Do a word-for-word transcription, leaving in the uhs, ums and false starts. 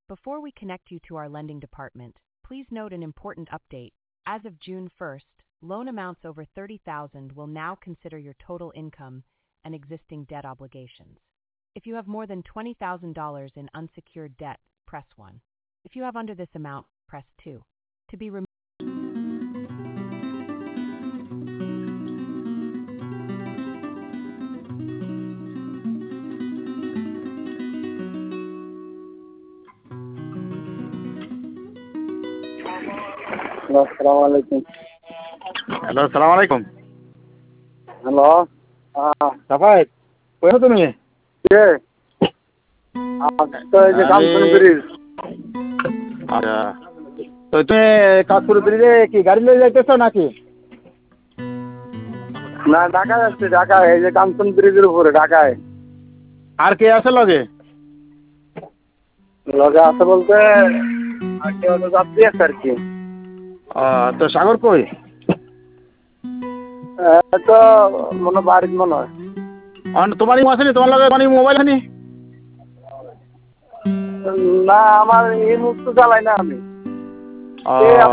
Before we connect you to our lending department, please note an important update. As of June first, loan amounts over thirty thousand dollars will now consider your total income and existing debt obligations. If you have more than twenty thousand dollars in unsecured debt, press one. If you have under this amount, press two. To be removed. अस्सलाम वालेकुम। Hello, সালাম আলাইকুম। Hello, হ্যাঁ সাফায়েত, কই আছো তুমি? কে? আজকে এই যে কামসুন ব্রিজ। আচ্ছা, তো তুমি কাশপুর ব্রিজে কি গাড়ি নিয়ে যাইতেছো নাকি? না, ঢাকা যাচ্ছি, ঢাকা এই যে কামসুন ব্রিজের উপরে ঢাকায়। আর কে আছে লগে? লগে আছে বলতে আর কেউ তো যাত্রী আছে আর কি। আহ, তো সাগর কই? এই তো মনে বাড়ির মনে হয়। অন তোমারই আসেনি, তোমার লগে মানে মোবাইল আনি? না, আমার এই মুহূর্তে চালাই না আমি। আহ